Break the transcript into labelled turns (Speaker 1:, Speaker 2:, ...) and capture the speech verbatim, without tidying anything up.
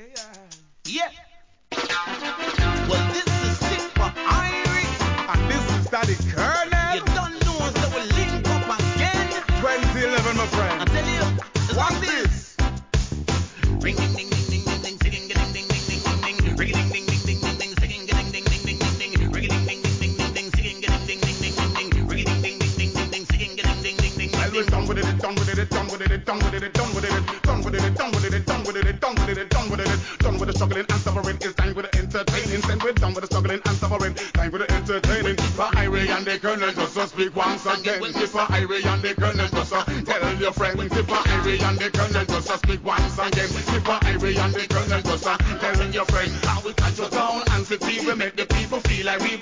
Speaker 1: Yeah. Well, this is it for Irie.
Speaker 2: And this is Daddy Colonel.
Speaker 1: You don't know, so we link up again.
Speaker 2: twenty eleven, my friend.
Speaker 1: I tell you,
Speaker 2: What's this?
Speaker 1: Ring ding ding ding ding ding ding, singing ding ding ding ding ding ding, ring ding ding ding ding ding ding, singing ding ding ding ding ding ding, ring ding ding ding ding ding ding, singing ding ding ding ding ding ding, ring ding ding ding ding ding ding, singing ding ding ding ding.
Speaker 2: Well, we're done with it, done with it, done with it, done with it, done with it, done with it, done with it, done with it, done with it, done with it, done with the struggling and suffering. It's time with the entertaining. Then we're done with the struggling and suffering. Time with the entertaining. For Irie and the Colonel, just to speak once again. For Irie and the Colonel, just to tell your friends. For Irie and the Colonel, just to speak once again. For Irie and the Colonel, just to tell your friends. How we catch your town and city, we make the people feel like we